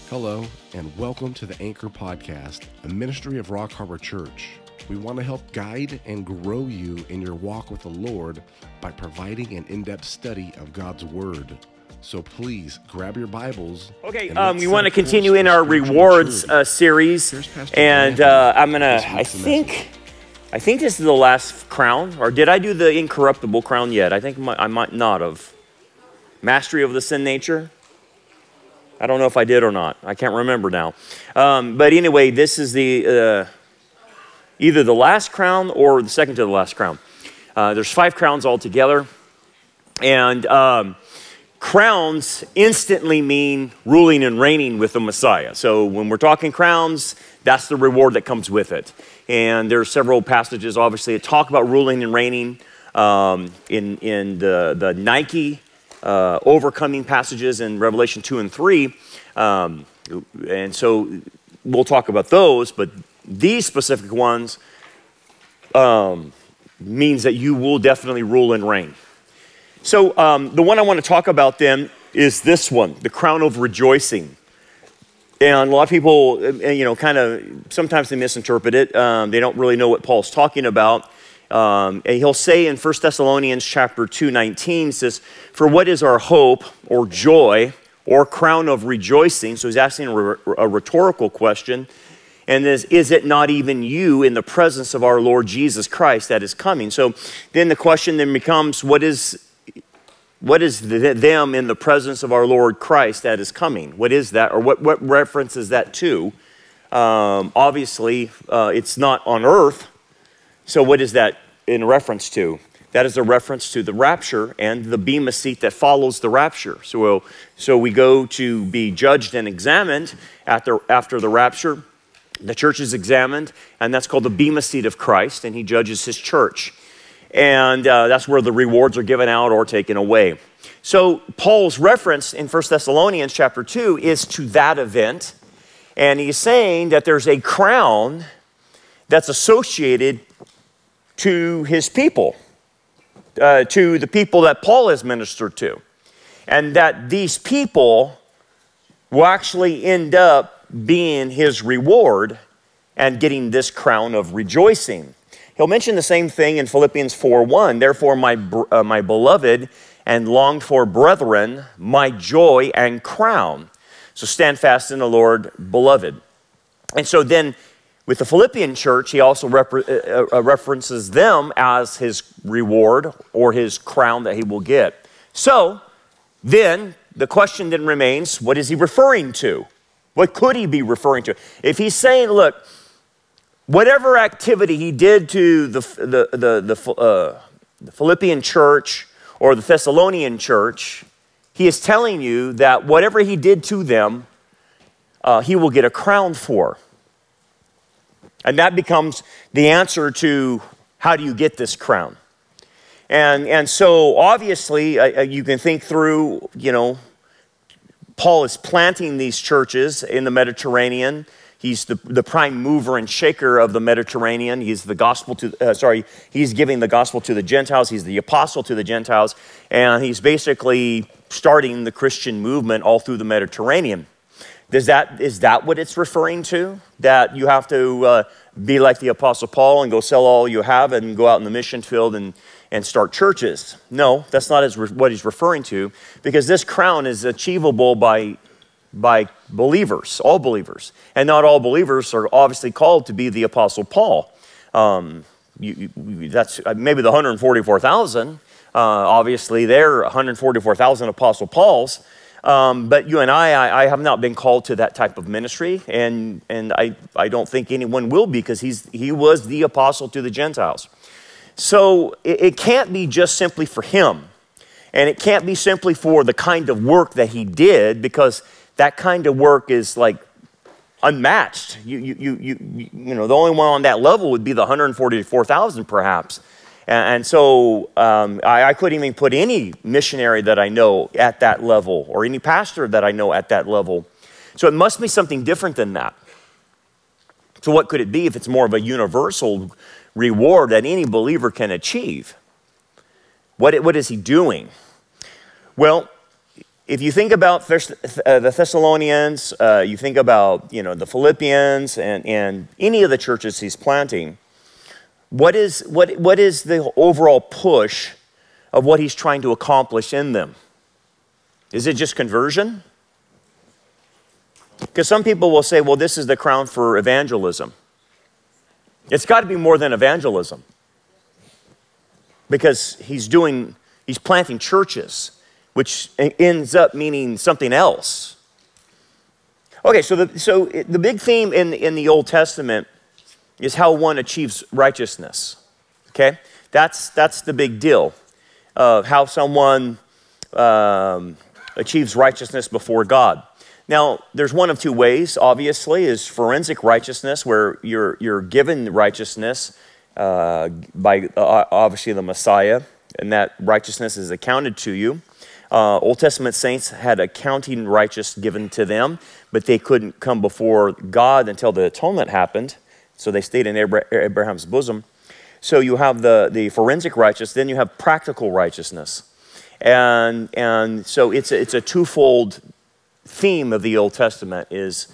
Hello, and welcome to the Anchor Podcast, a ministry of Rock Harbor Church. We want to help guide and grow you in your walk with the Lord by providing an in-depth study of God's Word. So please grab your Bibles. Okay, we want to continue in our rewards series, and I think this is the last crown, or did I do the incorruptible crown yet? I think I might not have. Mastery of the sin nature? I don't know if I did or not. I can't remember now. But anyway, this is the either the last crown or the second to the last crown. There's 5 crowns altogether, and crowns instantly mean ruling and reigning with the Messiah. So when we're talking crowns, that's the reward that comes with it. And there are several passages, obviously, that talk about ruling and reigning in the Nike overcoming passages in Revelation 2 and 3. And so we'll talk about those, but these specific ones means that you will definitely rule and reign. So the one I want to talk about then is this one, the crown of rejoicing. And a lot of people, kind of, sometimes they misinterpret it. They don't really know what Paul's talking about. And he'll say in 1 Thessalonians chapter 2:19, says, "For what is our hope or joy or crown of rejoicing?" So he's asking a rhetorical question. And is it not even you in the presence of our Lord Jesus Christ that is coming? So then the question then becomes, what is them in the presence of our Lord Christ that is coming? What is that, or what reference is that to? Obviously, it's not on earth. So what is that in reference to? That is a reference to the rapture and the bema seat that follows the rapture. So we go to be judged and examined after the rapture. The church is examined, and that's called the bema seat of Christ, and he judges his church. And that's where the rewards are given out or taken away. So Paul's reference in 1 Thessalonians chapter 2 is to that event. And he's saying that there's a crown that's associated to his people, to the people that Paul has ministered to. And that these people will actually end up being his reward and getting this crown of rejoicing. He'll mention the same thing in Philippians 4:1. "Therefore, my beloved and longed for brethren, my joy and crown." So stand fast in the Lord, beloved. And so then with the Philippian church, he also references them as his reward or his crown that he will get. So then the question then remains, what is he referring to? What could he be referring to? If he's saying, look, whatever activity he did to the Philippian church or the Thessalonian church, he is telling you that whatever he did to them, he will get a crown for. And that becomes the answer to how do you get this crown. And so obviously you can think through, Paul is planting these churches in the Mediterranean. He's the prime mover and shaker of the Mediterranean. He's he's giving the gospel to the Gentiles. He's the apostle to the Gentiles. And he's basically starting the Christian movement all through the Mediterranean. Is that what it's referring to? That you have to be like the Apostle Paul and go sell all you have and go out in the mission field and start churches? No, that's not what he's referring to, because this crown is achievable by believers, all believers. And not all believers are obviously called to be the Apostle Paul. That's maybe the 144,000. Obviously, there are 144,000 Apostle Pauls. But you and I have not been called to that type of ministry, and I don't think anyone will be, because he was the apostle to the Gentiles. So it can't be just simply for him, and it can't be simply for the kind of work that he did, because that kind of work is like unmatched. The only one on that level would be the 144,000 perhaps. And so I couldn't even put any missionary that I know at that level, or any pastor that I know at that level. So it must be something different than that. So what could it be if it's more of a universal reward that any believer can achieve? What is he doing? Well, if you think about the Thessalonians, you think about the Philippians and any of the churches he's planting, what is the overall push of what he's trying to accomplish in them? Is it just conversion? Because some people will say, well, this is the crown for evangelism. It's got to be more than evangelism. Because he's planting churches, which ends up meaning something else. Okay, so the big theme in the Old Testament is how one achieves righteousness. Okay, that's the big deal of how someone achieves righteousness before God. Now, there's one of two ways. Obviously, is forensic righteousness, where you're given righteousness by obviously the Messiah, and that righteousness is accounted to you. Old Testament saints had accounting righteous given to them, but they couldn't come before God until the atonement happened. So they stayed in Abraham's bosom. So you have the forensic righteous, then you have practical righteousness. And so it's a twofold theme of the Old Testament is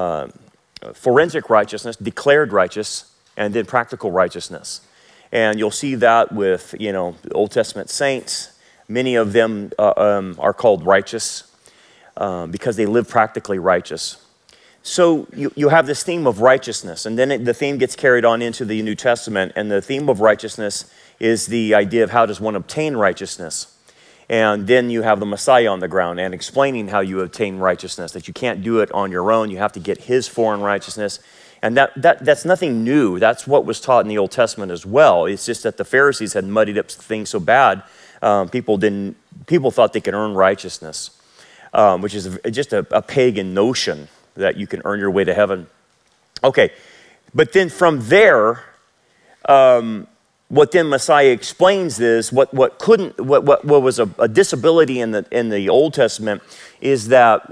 forensic righteousness, declared righteous, and then practical righteousness. And you'll see that with, Old Testament saints. Many of them are called righteous because they live practically righteous. So you have this theme of righteousness, and then the theme gets carried on into the New Testament, and the theme of righteousness is the idea of how does one obtain righteousness. And then you have the Messiah on the ground and explaining how you obtain righteousness, that you can't do it on your own. You have to get his foreign righteousness. And that's nothing new. That's what was taught in the Old Testament as well. It's just that the Pharisees had muddied up things so bad, people thought they could earn righteousness, which is just a pagan notion that you can earn your way to heaven. Okay, but then from there, what then Messiah explains is what was a disability in the Old Testament is that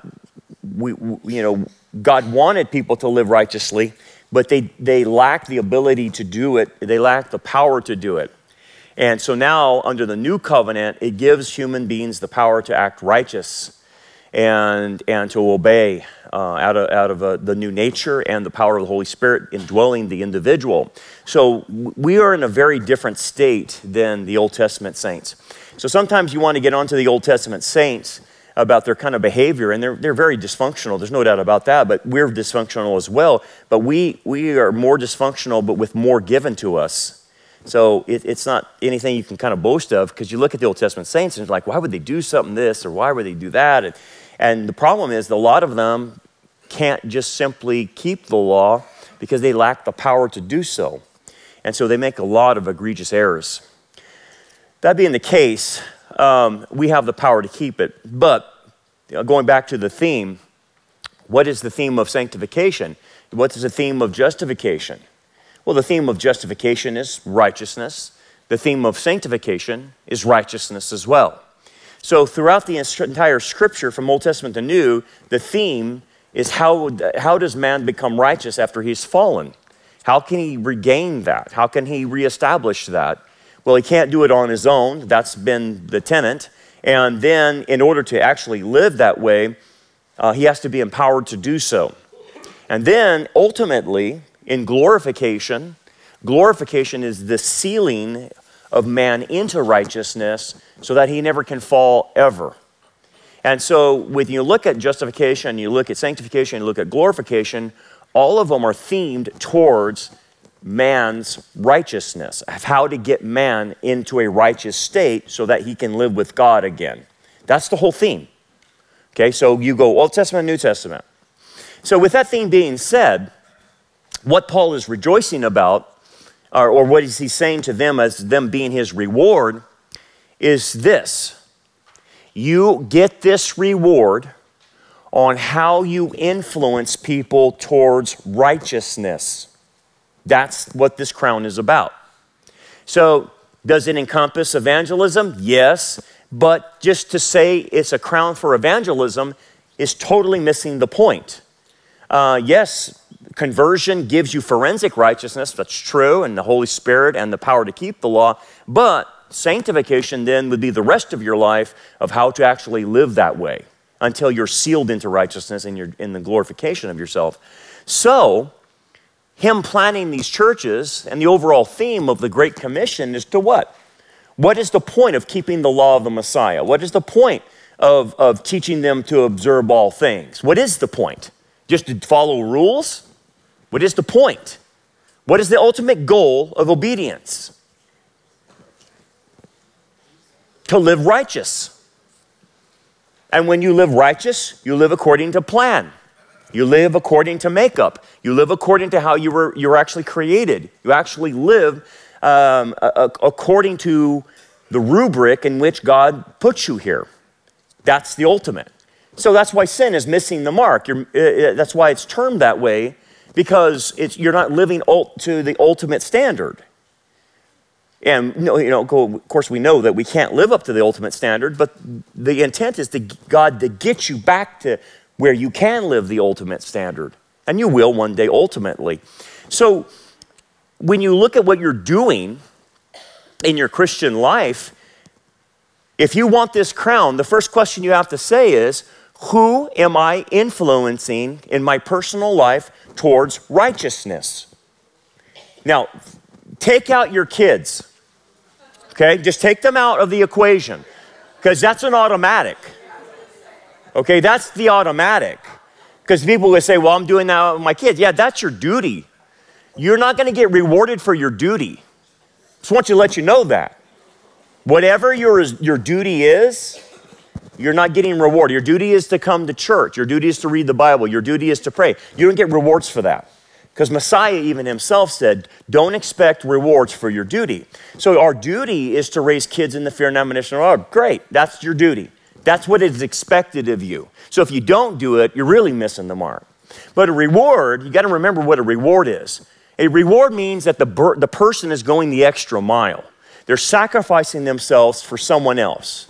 God wanted people to live righteously, but they lacked the ability to do it. They lacked the power to do it. And so now under the new covenant, it gives human beings the power to act righteous and to obey out of the new nature and the power of the Holy Spirit indwelling the individual. So we are in a very different state than the Old Testament saints. So sometimes you want to get onto the Old Testament saints about their kind of behavior, and they're very dysfunctional. There's no doubt about that, but we're dysfunctional as well. But we are more dysfunctional, but with more given to us. So it's not anything you can kind of boast of, because you look at the Old Testament saints and it's like, why would they do something this, or why would they do that? And the problem is a lot of them can't just simply keep the law because they lack the power to do so. And so they make a lot of egregious errors. That being the case, we have the power to keep it. But going back to the theme, what is the theme of sanctification? What is the theme of justification? Well, the theme of justification is righteousness. The theme of sanctification is righteousness as well. So throughout the entire scripture from Old Testament to New, the theme is how does man become righteous after he's fallen? How can he regain that? How can he reestablish that? Well, he can't do it on his own. That's been the tenet. And then in order to actually live that way, he has to be empowered to do so. And then ultimately, in glorification is the sealing of man into righteousness so that he never can fall ever. And so when you look at justification, you look at sanctification, you look at glorification, all of them are themed towards man's righteousness, of how to get man into a righteous state so that he can live with God again. That's the whole theme. Okay, so you go Old Testament, New Testament. So with that theme being said, what Paul is rejoicing about, or what is he saying to them as them being his reward, is this. You get this reward on how you influence people towards righteousness. That's what this crown is about. So does it encompass evangelism? Yes, but just to say it's a crown for evangelism is totally missing the point. Yes, conversion gives you forensic righteousness, that's true, and the Holy Spirit and the power to keep the law, but Sanctification then would be the rest of your life of how to actually live that way until you're sealed into righteousness and you're in the glorification of yourself. So, him planning these churches and the overall theme of the Great Commission is to what? What is the point of keeping the law of the Messiah? What is the point of teaching them to observe all things? What is the point? Just to follow rules? What is the point? What is the ultimate goal of obedience? To live righteous. And when you live righteous, you live according to plan. You live according to makeup. You live according to how you were actually created. You actually live according to the rubric in which God puts you here. That's the ultimate. So that's why sin is missing the mark. That's why it's termed that way, because you're not living to the ultimate standard. And of course we know that we can't live up to the ultimate standard, but the intent is God to get you back to where you can live the ultimate standard. And you will one day ultimately. So when you look at what you're doing in your Christian life, if you want this crown, the first question you have to say is, who am I influencing in my personal life towards righteousness? Now, take out your kids. Okay, just take them out of the equation, because that's an automatic. Okay, that's the automatic. Because people will say, well, I'm doing that with my kids. Yeah, that's your duty. You're not going to get rewarded for your duty. Just want to let you know that. Whatever your duty is, you're not getting rewarded. Your duty is to come to church. Your duty is to read the Bible. Your duty is to pray. You don't get rewards for that. Because Messiah even himself said, don't expect rewards for your duty. So our duty is to raise kids in the fear and admonition of the Lord. Great, that's your duty. That's what is expected of you. So if you don't do it, you're really missing the mark. But a reward, you got to remember what a reward is. A reward means that the person is going the extra mile. They're sacrificing themselves for someone else.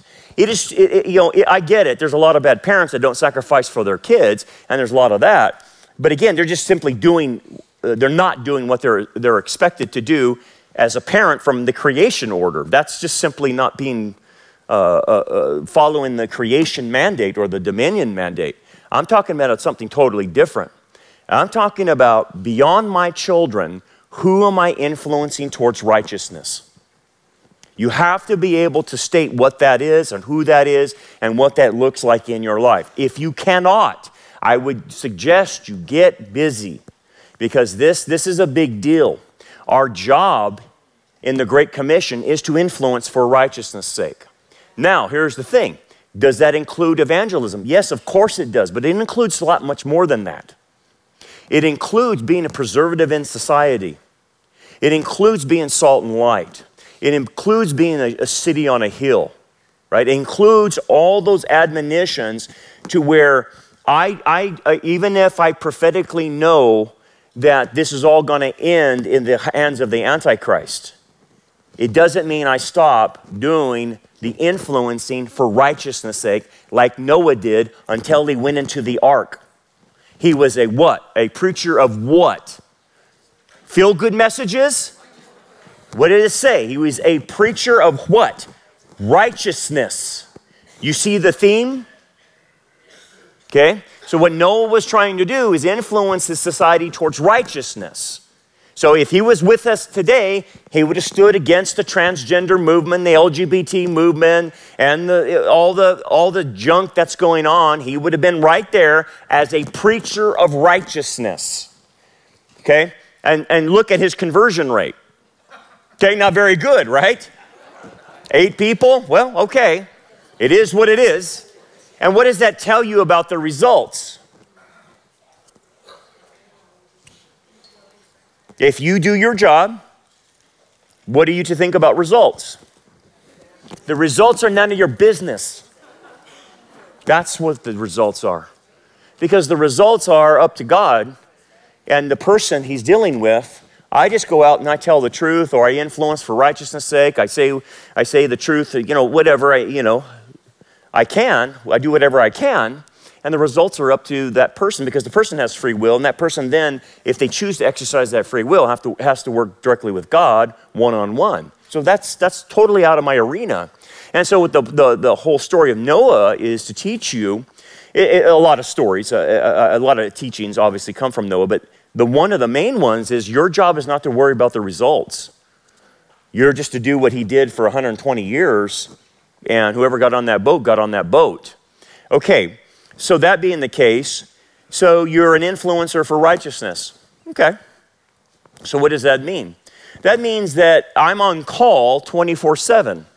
I get it. There's a lot of bad parents that don't sacrifice for their kids, and there's a lot of that. But again, they're just simply they're not doing what they're expected to do as a parent from the creation order. That's just simply not being following the creation mandate or the dominion mandate. I'm talking about something totally different. I'm talking about beyond my children, who am I influencing towards righteousness? You have to be able to state what that is and who that is and what that looks like in your life. If you cannot, I would suggest you get busy, because this is a big deal. Our job in the Great Commission is to influence for righteousness' sake. Now, here's the thing. Does that include evangelism? Yes, of course it does, but it includes a lot much more than that. It includes being a preservative in society. It includes being salt and light. It includes being a city on a hill, right? It includes all those admonitions to where I even if I prophetically know that this is all going to end in the hands of the Antichrist, it doesn't mean I stop doing the influencing for righteousness' sake like Noah did until he went into the ark. He was a what? A preacher of what? Feel-good messages? What did it say? He was a preacher of what? Righteousness. You see the theme? Okay? So what Noah was trying to do is influence his society towards righteousness. So if he was with us today, he would have stood against the transgender movement, the LGBT movement, and all the junk that's going on. He would have been right there as a preacher of righteousness. Okay? And look at his conversion rate. Okay, not very good, right? 8 people? Well, okay. It is what it is. And what does that tell you about the results? If you do your job, what are you to think about results? The results are none of your business. That's what the results are. Because the results are up to God and the person he's dealing with. I just go out and I tell the truth, or I influence for righteousness' sake. I say the truth, whatever I can. I do whatever I can. And the results are up to that person, because the person has free will. And that person then, if they choose to exercise that free will, has to work directly with God one-on-one. So that's totally out of my arena. And so the whole story of Noah is to teach you, a lot of stories, a lot of teachings obviously come from Noah, but one of the main ones is your job is not to worry about the results. You're just to do what he did for 120 years, and whoever got on that boat got on that boat. Okay, so that being the case, so you're an influencer for righteousness. Okay, so what does that mean? That means that I'm on call 24/7.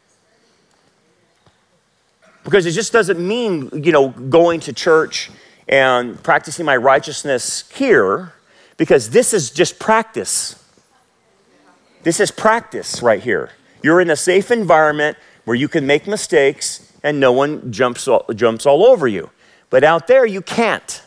Because it just doesn't mean, going to church and practicing my righteousness here, because this is just practice. This is practice right here. You're in a safe environment where you can make mistakes and no one jumps all over you. But out there, you can't.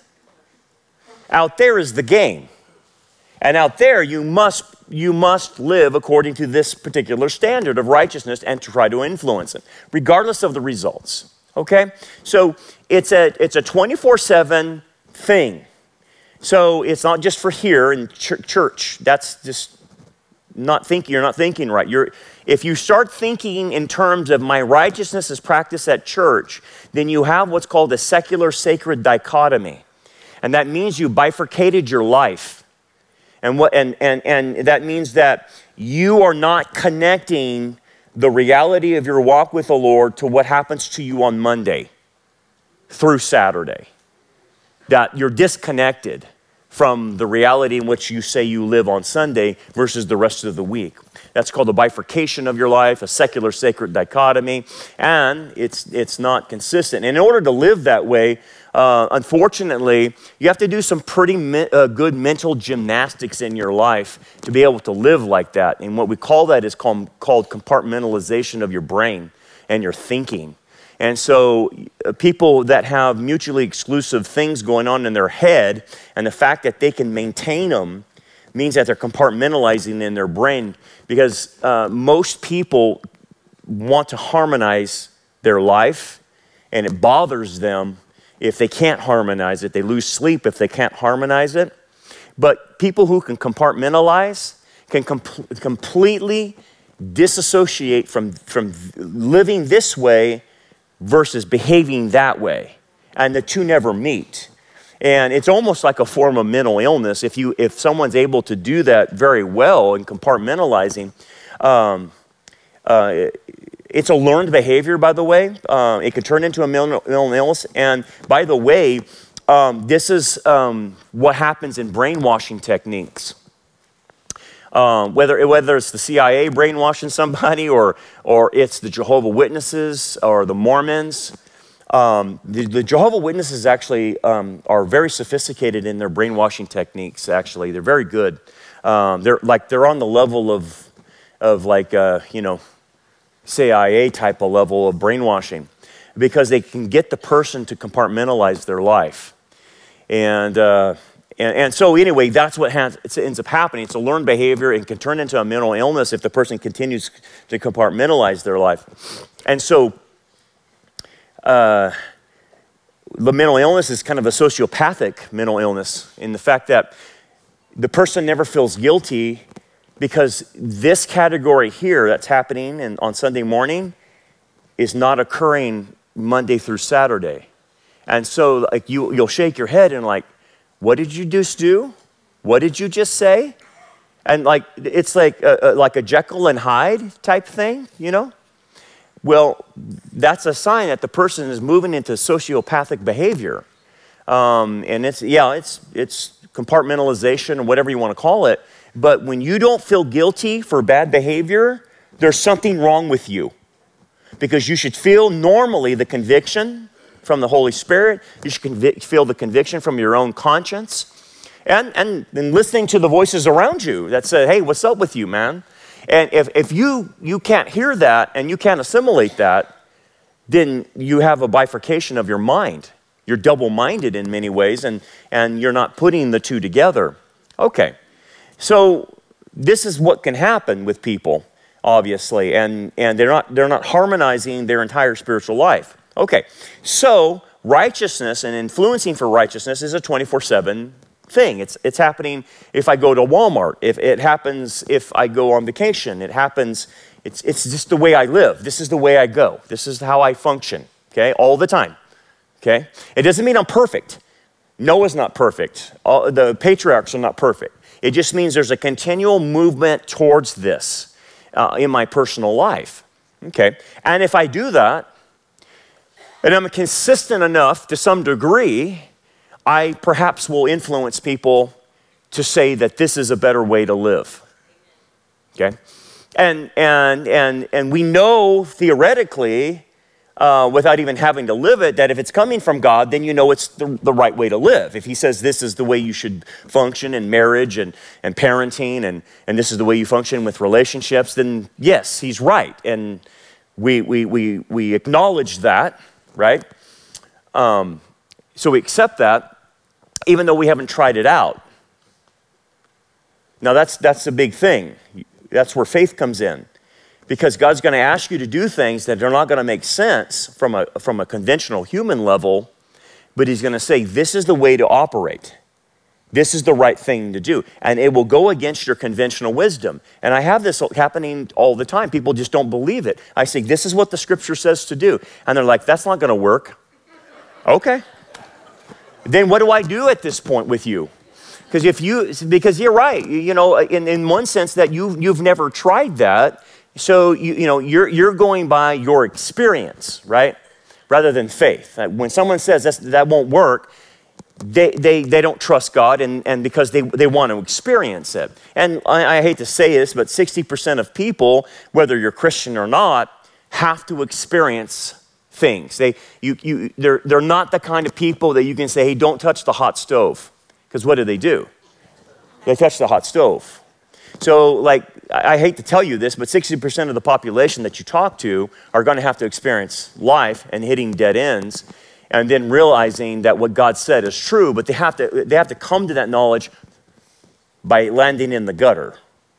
Out there is the game. And out there, you must live according to this particular standard of righteousness and to try to influence it, regardless of the results. Okay? So it's a 24/7 thing. So it's not just for here in church. That's just you're not thinking right. If you start thinking in terms of my righteousness is practiced at church, then you have what's called a secular sacred dichotomy. And that means you bifurcated your life. And that means that you are not connecting the reality of your walk with the Lord to what happens to you on Monday through Saturday. That you're disconnected from the reality in which you say you live on Sunday versus the rest of the week. That's called a bifurcation of your life, a secular sacred dichotomy, and it's not consistent. And in order to live that way, unfortunately, you have to do some pretty good mental gymnastics in your life to be able to live like that. And what we call that is called compartmentalization of your brain and your thinking. And so people that have mutually exclusive things going on in their head, and the fact that they can maintain them means that they're compartmentalizing in their brain, because most people want to harmonize their life, and it bothers them if they can't harmonize it. They lose sleep if they can't harmonize it. But people who can compartmentalize can completely disassociate from living this way versus behaving that way. And the two never meet. And it's almost like a form of mental illness. If someone's able to do that very well in compartmentalizing, it's a learned behavior, by the way. It can turn into a mental illness. And by the way, this is what happens in brainwashing techniques. Whether it's the CIA brainwashing somebody or it's the Jehovah's Witnesses or the Mormons. The Jehovah's Witnesses actually are very sophisticated in their brainwashing techniques, actually. They're very good. They're on the level of CIA type of level of brainwashing, because they can get the person to compartmentalize their life. And so anyway, that's what ends up happening. It's a learned behavior and can turn into a mental illness if the person continues to compartmentalize their life. And so the mental illness is kind of a sociopathic mental illness in the fact that the person never feels guilty, because this category here that's happening on Sunday morning is not occurring Monday through Saturday. And so you'll shake your head and what did you just do? What did you just say? And it's like a Jekyll and Hyde type thing, Well, that's a sign that the person is moving into sociopathic behavior. And it's compartmentalization or whatever you want to call it. But when you don't feel guilty for bad behavior, there's something wrong with you. Because you should feel normally the conviction from the Holy Spirit. You should feel the conviction from your own conscience. And listening to the voices around you that say, hey, what's up with you, man? And if you can't hear that and you can't assimilate that, then you have a bifurcation of your mind. You're double-minded in many ways, and you're not putting the two together. Okay, so this is what can happen with people, obviously, and they're not harmonizing their entire spiritual life. Okay, so righteousness and influencing for righteousness is a 24/7 thing. It's happening if I go to Walmart. If it happens if I go on vacation. It happens, it's just the way I live. This is the way I go. This is how I function, okay, all the time, okay? It doesn't mean I'm perfect. Noah's not perfect. The patriarchs are not perfect. It just means there's a continual movement towards this in my personal life, okay? And if I do that, and I'm consistent enough to some degree, I perhaps will influence people to say that this is a better way to live, okay? And we know theoretically, without even having to live it, that if it's coming from God, then you know it's the right way to live. If he says this is the way you should function in marriage and parenting, and this is the way you function with relationships, then yes, he's right. And we acknowledge that, right? So we accept that, even though we haven't tried it out. Now that's a big thing. That's where faith comes in. Because God's going to ask you to do things that are not going to make sense from a conventional human level, but he's going to say, this is the way to operate. This is the right thing to do. And it will go against your conventional wisdom. And I have this happening all the time. People just don't believe it. I say, this is what the scripture says to do. And they're like, that's not going to work. Okay. Then what do I do at this point with you? Because you're right, you know, in one sense that you've never tried that, so you're going by your experience, right, rather than faith. When someone says that won't work, they don't trust God, and because they want to experience it. And I hate to say this, but 60% of people, whether you're Christian or not, have to experience things. They're not the kind of people that you can say, hey, don't touch the hot stove. Because what do? They touch the hot stove. So, like, I hate to tell you this, but 60% of the population that you talk to are going to have to experience life and hitting dead ends, and then realizing that what God said is true, but they have to come to that knowledge by landing in the gutter.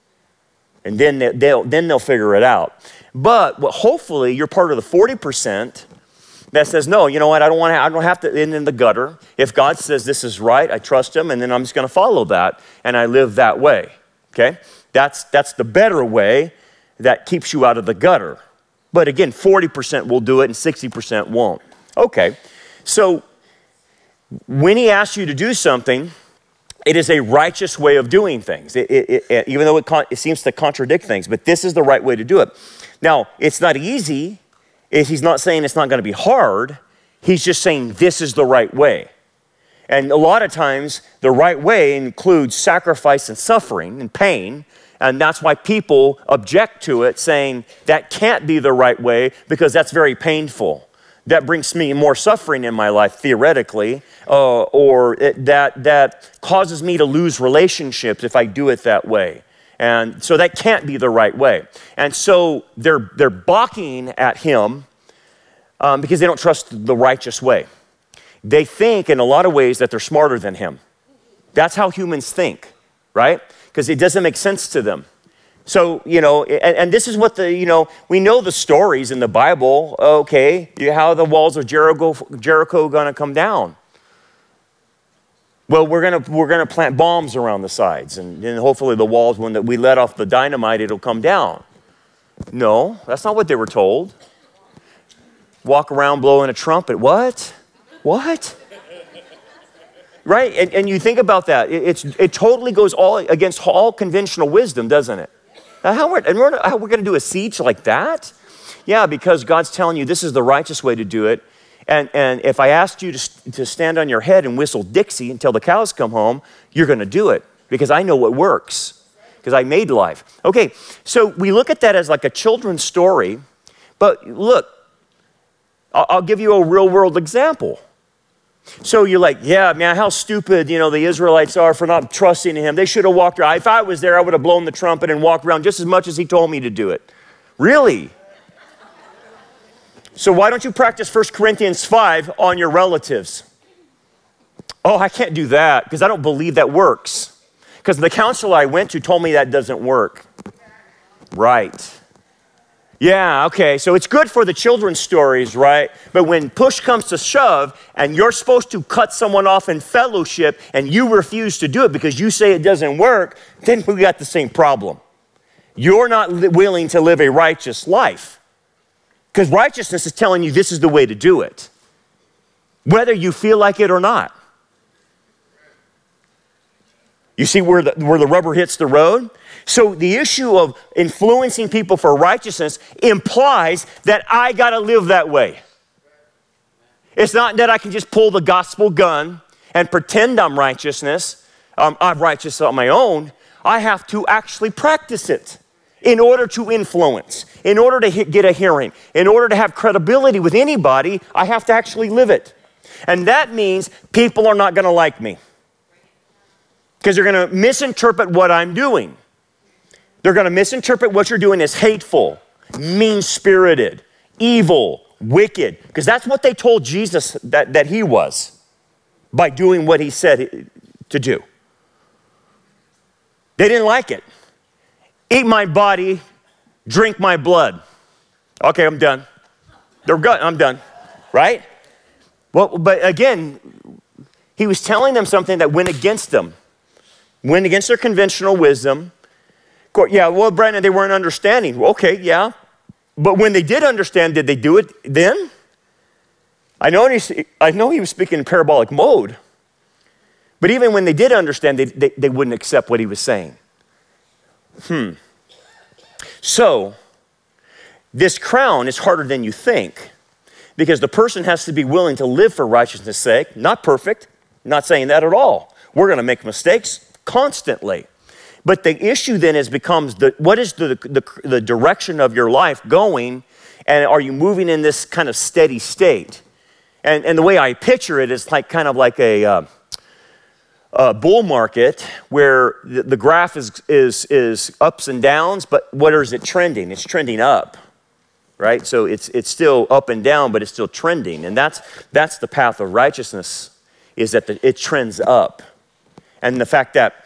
And then they'll figure it out. But hopefully you're part of the 40% that says, no, you know what, I don't have to end in the gutter. If God says this is right, I trust him, and then I'm just going to follow that, and I live that way, okay? That's the better way that keeps you out of the gutter. But again, 40% will do it, and 60% won't. Okay, so when he asks you to do something, it is a righteous way of doing things, even though it seems to contradict things, but this is the right way to do it. Now, it's not easy. He's not saying it's not going to be hard. He's just saying this is the right way. And a lot of times, the right way includes sacrifice and suffering and pain, and that's why people object to it, saying that can't be the right way because that's very painful. That brings me more suffering in my life, theoretically, or that causes me to lose relationships if I do it that way. And so that can't be the right way. And so they're balking at him because they don't trust the righteous way. They think in a lot of ways that they're smarter than him. That's how humans think, right? Because it doesn't make sense to them. So, and this is what we know the stories in the Bible. Okay, how are the walls of Jericho going to come down? Well, we're gonna plant bombs around the sides, and then hopefully the walls, when we let off the dynamite, it'll come down. No, that's not what they were told. Walk around blowing a trumpet. What? Right? And you think about that. It totally goes all against all conventional wisdom, doesn't it? How we're going to do a siege like that? Yeah, because God's telling you this is the righteous way to do it. And if I asked you to stand on your head and whistle Dixie until the cows come home, you're going to do it because I know what works because I made life. Okay, so we look at that as like a children's story, but look, I'll give you a real world example. So you're like, yeah, man, how stupid, the Israelites are for not trusting him. They should have walked around. If I was there, I would have blown the trumpet and walked around just as much as he told me to do it. Really? So why don't you practice 1 Corinthians 5 on your relatives? Oh, I can't do that because I don't believe that works. Because the counselor I went to told me that doesn't work. Right. Yeah, okay, so it's good for the children's stories, right? But when push comes to shove and you're supposed to cut someone off in fellowship and you refuse to do it because you say it doesn't work, then we got the same problem. You're not willing to live a righteous life because righteousness is telling you this is the way to do it, whether you feel like it or not. You see where the rubber hits the road? So the issue of influencing people for righteousness implies that I got to live that way. It's not that I can just pull the gospel gun and pretend I'm righteous on my own. I have to actually practice it in order to influence, in order to get a hearing, in order to have credibility with anybody. I have to actually live it. And that means people are not going to like me because they're going to misinterpret what I'm doing. They're going to misinterpret what you're doing as hateful, mean-spirited, evil, wicked, because that's what they told Jesus that he was by doing what he said to do. They didn't like it. Eat my body, drink my blood. Okay, I'm done. I'm done, right? Well, but again, he was telling them something that went against them, went against their conventional wisdom. Yeah, well, Brandon, they weren't understanding. Okay, yeah. But when they did understand, did they do it then? I know he was speaking in parabolic mode. But even when they did understand, they wouldn't accept what he was saying. So, this crown is harder than you think because the person has to be willing to live for righteousness' sake. Not perfect. Not saying that at all. We're going to make mistakes constantly. But the issue then becomes what is the direction of your life going, and are you moving in this kind of steady state? And the way I picture it is kind of like a bull market where the graph is ups and downs, but what is it trending? It's trending up, right? So it's still up and down, but it's still trending, and that's the path of righteousness, is that it trends up, and the fact that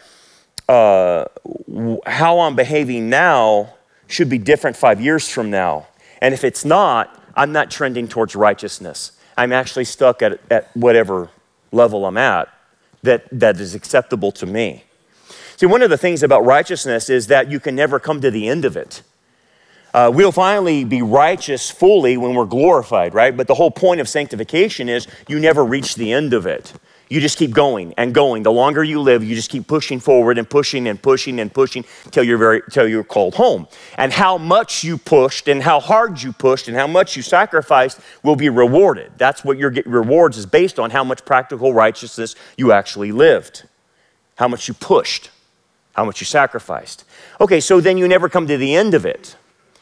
how I'm behaving now should be different 5 years from now. And if it's not, I'm not trending towards righteousness. I'm actually stuck at whatever level I'm at that is acceptable to me. See, one of the things about righteousness is that you can never come to the end of it. We'll finally be righteous fully when we're glorified, right? But the whole point of sanctification is you never reach the end of it. You just keep going and going. The longer you live, you just keep pushing forward and pushing and pushing and pushing till you're called home. And how much you pushed and how hard you pushed and how much you sacrificed will be rewarded. That's what your rewards is based on, how much practical righteousness you actually lived, how much you pushed, how much you sacrificed. Okay, so then you never come to the end of it.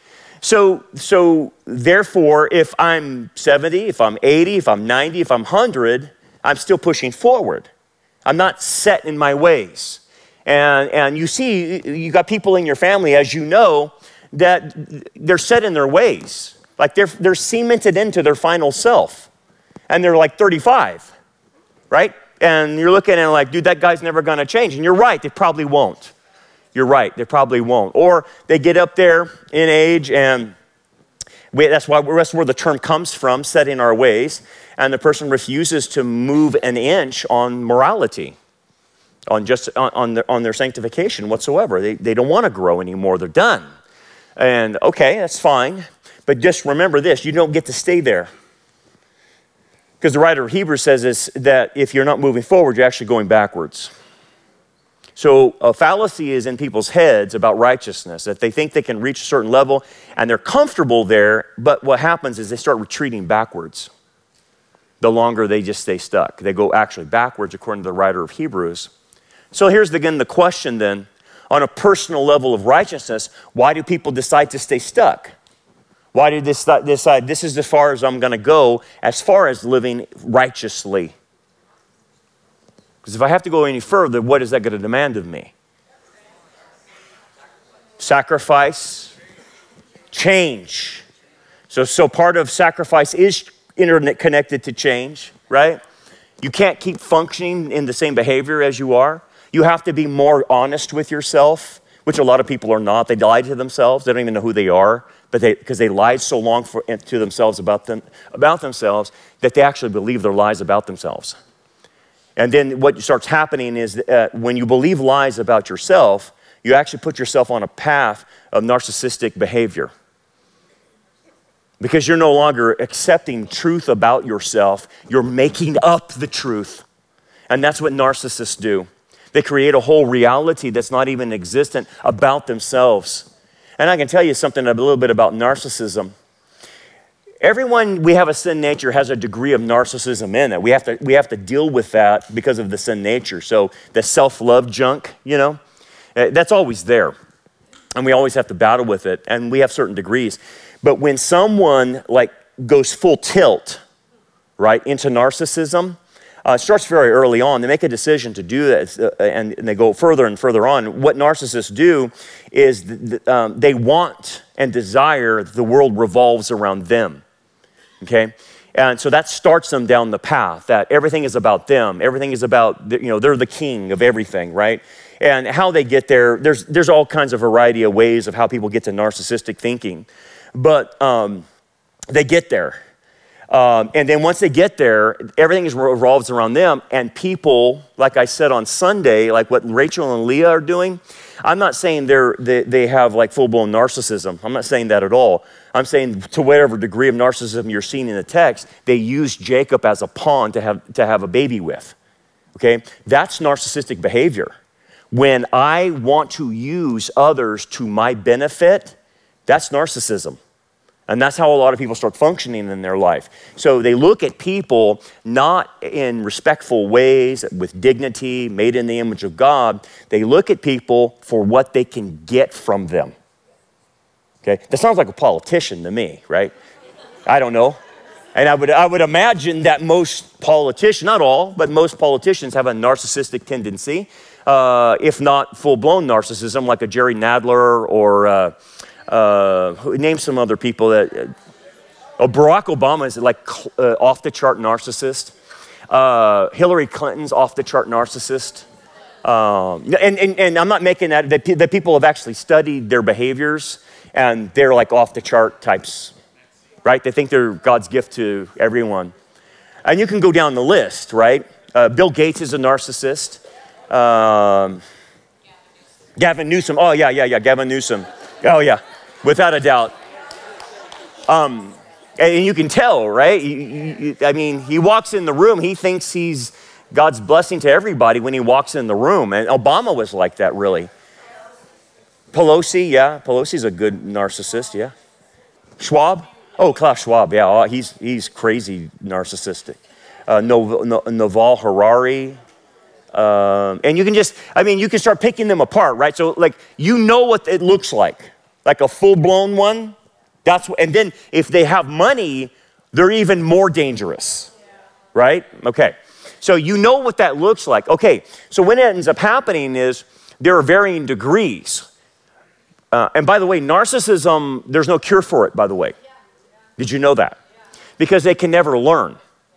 So therefore, if I'm 70, if I'm 80, if I'm 90, if I'm 100, I'm still pushing forward. I'm not set in my ways. And you see, you got people in your family, as you know, that they're set in their ways. Like they're cemented into their final self. And they're like 35, right? And you're looking at it like, dude, that guy's never going to change. And you're right, they probably won't. You're right, they probably won't. Or they get up there in age and that's where the term comes from, set in our ways, and the person refuses to move an inch on morality, on their sanctification whatsoever. They don't want to grow anymore. They're done. And okay, that's fine, but just remember this: you don't get to stay there, because the writer of Hebrews says that if you're not moving forward, you're actually going backwards. So a fallacy is in people's heads about righteousness, that they think they can reach a certain level and they're comfortable there, but what happens is they start retreating backwards. The longer they just stay stuck. They go actually backwards according to the writer of Hebrews. So here's again the question then, on a personal level of righteousness, why do people decide to stay stuck? Why do they decide this is as far as I'm going to go as far as living righteously? Because if I have to go any further, what is that going to demand of me? Sacrifice, change. So part of sacrifice is connected to change, right? You can't keep functioning in the same behavior as you are. You have to be more honest with yourself, which a lot of people are not. They lie to themselves. They don't even know who they are, but because they lied so long to themselves about themselves that they actually believe their lies about themselves. And then what starts happening is when you believe lies about yourself, you actually put yourself on a path of narcissistic behavior. Because you're no longer accepting truth about yourself, you're making up the truth. And that's what narcissists do. They create a whole reality that's not even existent about themselves. And I can tell you something a little bit about narcissism. Everyone, we have a sin nature, has a degree of narcissism in it. We have to deal with that because of the sin nature. So the self-love junk, that's always there. And we always have to battle with it. And we have certain degrees. But when someone goes full tilt, right, into narcissism, it starts very early on. They make a decision to do that, and they go further and further on. What narcissists do is they want and desire the world revolves around them, okay? And so that starts them down the path that everything is about them. Everything is about, they're the king of everything, right? And how they get there, there's all kinds of variety of ways of how people get to narcissistic thinking. But they get there. And then once they get there, everything revolves around them. And people, like I said on Sunday, like what Rachel and Leah are doing, I'm not saying they have like full-blown narcissism. I'm not saying that at all. I'm saying to whatever degree of narcissism you're seeing in the text, they use Jacob as a pawn to have a baby with. Okay? That's narcissistic behavior. When I want to use others to my benefit, that's narcissism. And that's how a lot of people start functioning in their life. So they look at people not in respectful ways, with dignity, made in the image of God. They look at people for what they can get from them. Okay? That sounds like a politician to me, right? I don't know. And I would imagine that most politicians, not all, but most politicians have a narcissistic tendency, if not full-blown narcissism, like a Jerry Nadler or name some other people that. Barack Obama is like off-the-chart narcissist. Hillary Clinton's off-the-chart narcissist. And I'm not making that. The people have actually studied their behaviors, and they're like off-the-chart types, right? They think they're God's gift to everyone. And you can go down the list, right? Bill Gates is a narcissist. Gavin Newsom. Oh, yeah, Gavin Newsom. Oh, yeah, without a doubt. And you can tell, right? I mean, he walks in the room, he thinks he's God's blessing to everybody when he walks in the room. And Obama was like that, really. Pelosi's a good narcissist, yeah. Schwab? Oh, Klaus Schwab, yeah, he's crazy narcissistic. Naval Harari. And you can start picking them apart, right? So like, what it looks like a full-blown one. And then if they have money, they're even more dangerous, right? Okay, so you know what that looks like. Okay, so what ends up happening is there are varying degrees. And by the way, narcissism, there's no cure for it, by the way. Did you know that? Because they can never learn.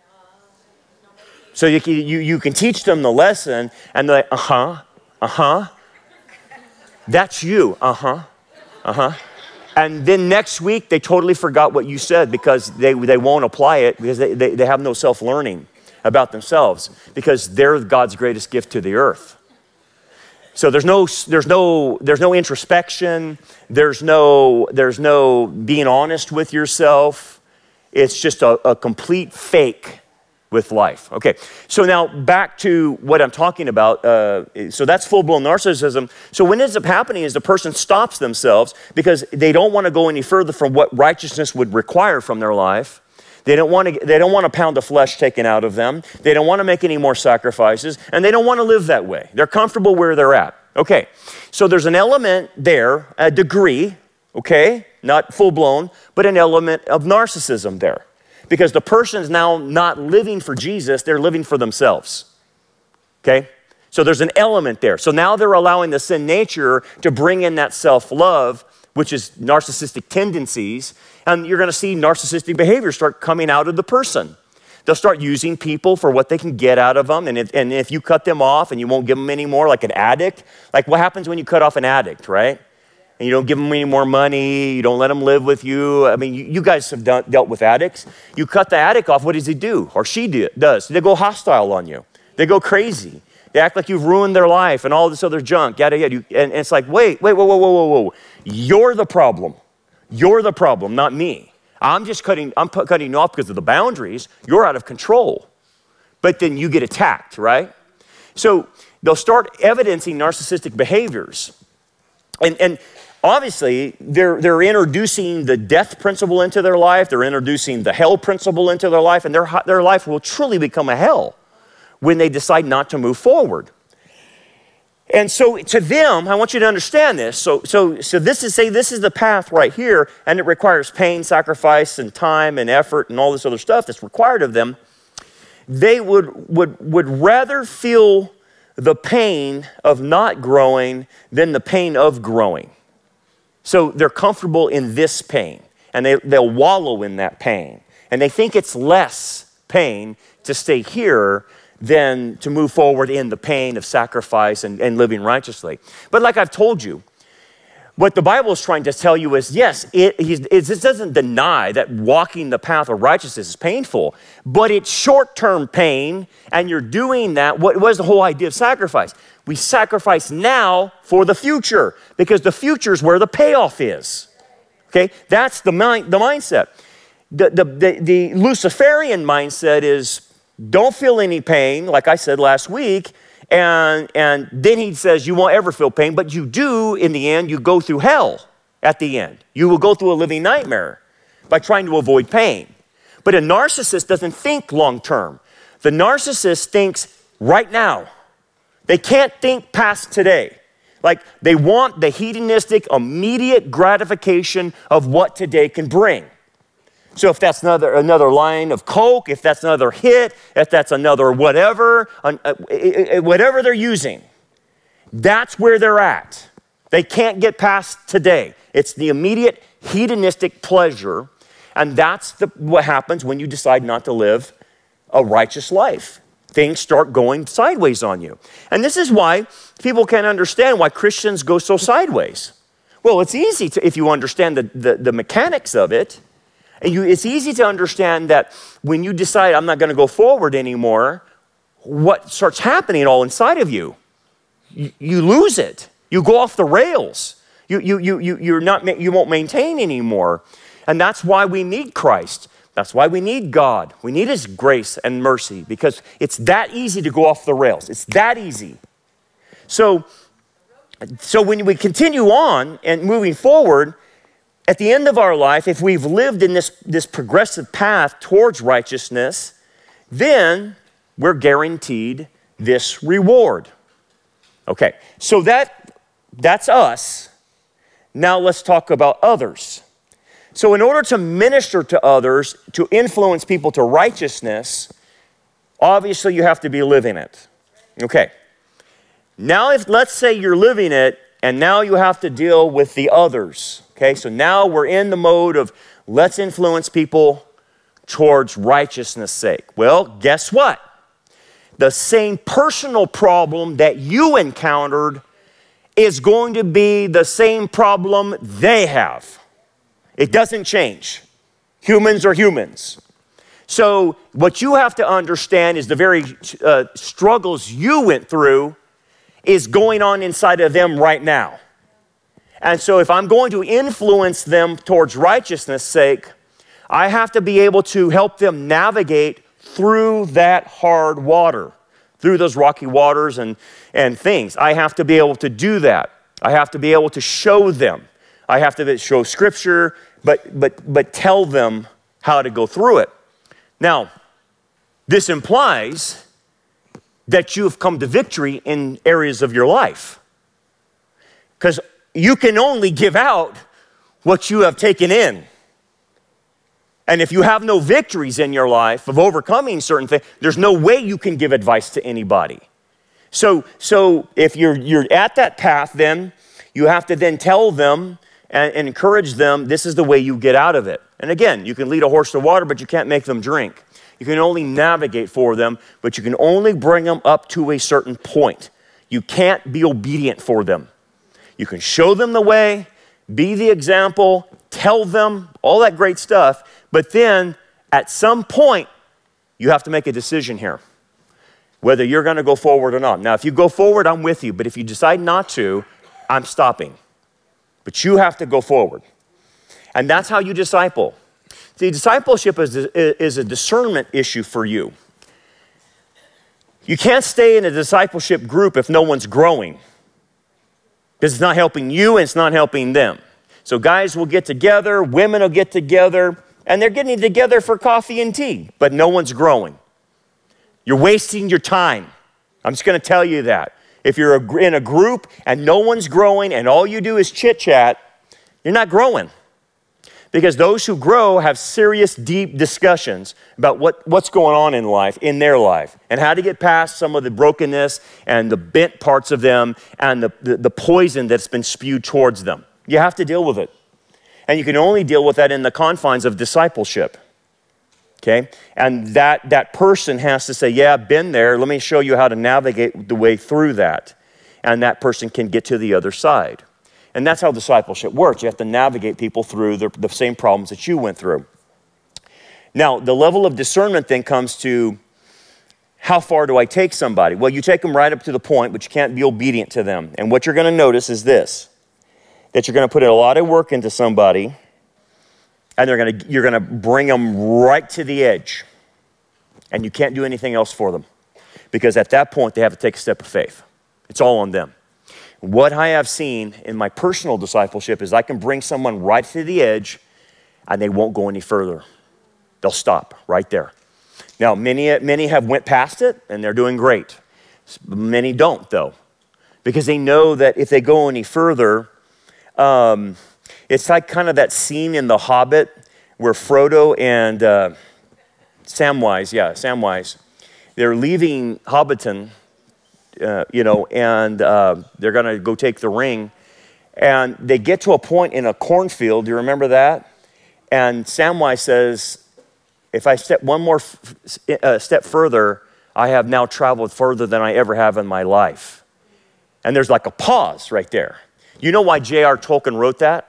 So you can teach them the lesson, and they're like, that's you, And then next week, they totally forgot what you said because they won't apply it because they have no self-learning about themselves because they're God's greatest gift to the earth. So there's no introspection. There's no being honest with yourself. It's just a complete fake with life. Okay, so now back to what I'm talking about. So that's full-blown narcissism. So what ends up happening is the person stops themselves because they don't want to go any further from what righteousness would require from their life. They don't want a pound of flesh taken out of them. They don't want to make any more sacrifices, and they don't want to live that way. They're comfortable where they're at. Okay, so there's an element there, a degree, okay, not full-blown, but an element of narcissism there. Because the person is now not living for Jesus, they're living for themselves, okay? So there's an element there. So now they're allowing the sin nature to bring in that self-love, which is narcissistic tendencies, and you're going to see narcissistic behavior start coming out of the person. They'll start using people for what they can get out of them. And if you cut them off and you won't give them any more, like an addict, like what happens when you cut off an addict, right? And you don't give them any more money, you don't let them live with you. I mean, you guys have dealt with addicts. You cut the addict off, what does he do? Or she does. They go hostile on you. They go crazy. They act like you've ruined their life and all this other junk, yada, yada. And it's like, wait, whoa. You're the problem. You're the problem, not me. I'm cutting you off because of the boundaries. You're out of control. But then you get attacked, right? So they'll start evidencing narcissistic behaviors. And obviously, they're introducing the death principle into their life. They're introducing the hell principle into their life. And their life will truly become a hell when they decide not to move forward. And so to them, I want you to understand this. So this is the path right here, and it requires pain, sacrifice, and time, and effort, and all this other stuff that's required of them. They would rather feel the pain of not growing than the pain of growing. So they're comfortable in this pain, and they'll wallow in that pain. And they think it's less pain to stay here than to move forward in the pain of sacrifice and living righteously. But like I've told you, what the Bible is trying to tell you is, yes, it doesn't deny that walking the path of righteousness is painful, but it's short-term pain, and you're doing that. What is the whole idea of sacrifice? We sacrifice now for the future, because the future is where the payoff is. Okay, that's the mindset. The Luciferian mindset is, don't feel any pain, like I said last week, and then he says you won't ever feel pain, but you do in the end. You go through hell at the end. You will go through a living nightmare by trying to avoid pain. But a narcissist doesn't think long term. The narcissist thinks right now. They can't think past today. Like they want the hedonistic, immediate gratification of what today can bring. So if that's another line of Coke, if that's another hit, if that's another whatever they're using, that's where they're at. They can't get past today. It's the immediate hedonistic pleasure, and that's what happens when you decide not to live a righteous life. Things start going sideways on you. And this is why people can't understand why Christians go so sideways. Well, it's easy if you understand the mechanics of it. It's easy to understand that when you decide I'm not going to go forward anymore, what starts happening all inside of you? You lose it. You go off the rails. You won't maintain anymore. And that's why we need Christ. That's why we need God. We need His grace and mercy, because it's that easy to go off the rails. It's that easy. So when we continue on and moving forward, at the end of our life, if we've lived in this progressive path towards righteousness, then we're guaranteed this reward. Okay, so that's us. Now let's talk about others. So in order to minister to others, to influence people to righteousness, obviously you have to be living it. Okay, now let's say you're living it, and now you have to deal with the others. Okay, so now we're in the mode of let's influence people towards righteousness' sake. Well, guess what? The same personal problem that you encountered is going to be the same problem they have. It doesn't change. Humans are humans. So what you have to understand is the very struggles you went through is going on inside of them right now. And so if I'm going to influence them towards righteousness' sake, I have to be able to help them navigate through that hard water, through those rocky waters and things. I have to be able to do that. I have to be able to show them. I have to show Scripture, but tell them how to go through it. Now, this implies that you have come to victory in areas of your life. Because you can only give out what you have taken in. And if you have no victories in your life of overcoming certain things, there's no way you can give advice to anybody. So if you're at that path, then you have to then tell them and encourage them, this is the way you get out of it. And again, you can lead a horse to water, but you can't make them drink. You can only navigate for them, but you can only bring them up to a certain point. You can't be obedient for them. You can show them the way, be the example, tell them all that great stuff, but then at some point, you have to make a decision here, whether you're going to go forward or not. Now, if you go forward, I'm with you, but if you decide not to, I'm stopping. But you have to go forward. And that's how you disciple. See, discipleship is a discernment issue for you. You can't stay in a discipleship group if no one's growing, because it's not helping you and it's not helping them. So guys will get together, women will get together, and they're getting together for coffee and tea, but no one's growing. You're wasting your time. I'm just going to tell you that. If you're in a group and no one's growing and all you do is chit-chat, you're not growing. Because those who grow have serious, deep discussions about what's going on in life, in their life, and how to get past some of the brokenness and the bent parts of them and the poison that's been spewed towards them. You have to deal with it. And you can only deal with that in the confines of discipleship. Okay? And that person has to say, yeah, I've been there. Let me show you how to navigate the way through that. And that person can get to the other side. And that's how discipleship works. You have to navigate people through the same problems that you went through. Now, the level of discernment then comes to, how far do I take somebody? Well, you take them right up to the point, but you can't be obedient to them. And what you're going to notice is this, that you're going to put a lot of work into somebody, and you're going to bring them right to the edge. And you can't do anything else for them. Because at that point, they have to take a step of faith. It's all on them. What I have seen in my personal discipleship is I can bring someone right to the edge and they won't go any further. They'll stop right there. Now, many have went past it and they're doing great. Many don't, though, because they know that if they go any further, it's like kind of that scene in The Hobbit where Frodo and Samwise, they're leaving Hobbiton, and they're going to go take the ring. And they get to a point in a cornfield. Do you remember that? And Samwise says, if I step one more step further, I have now traveled further than I ever have in my life. And there's like a pause right there. You know why J.R. Tolkien wrote that?